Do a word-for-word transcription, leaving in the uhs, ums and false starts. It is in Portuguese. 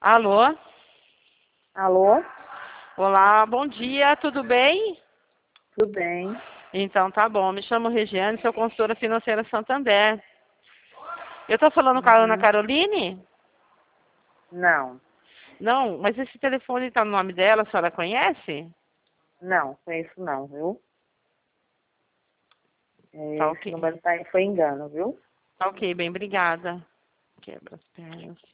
Alô? Alô? Olá, bom dia, tudo bem? Tudo bem? Então tá bom, me chamo Regiane, sou consultora financeira Santander. Eu tô falando com a Ana Uhum. Caroline? Não, Não, mas esse telefone tá no nome dela, a senhora conhece? não, conheço não, viu? Tá Esse ok. número tá aí, foi engano, viu? Tá ok, bem, obrigada. Quebra as pernas.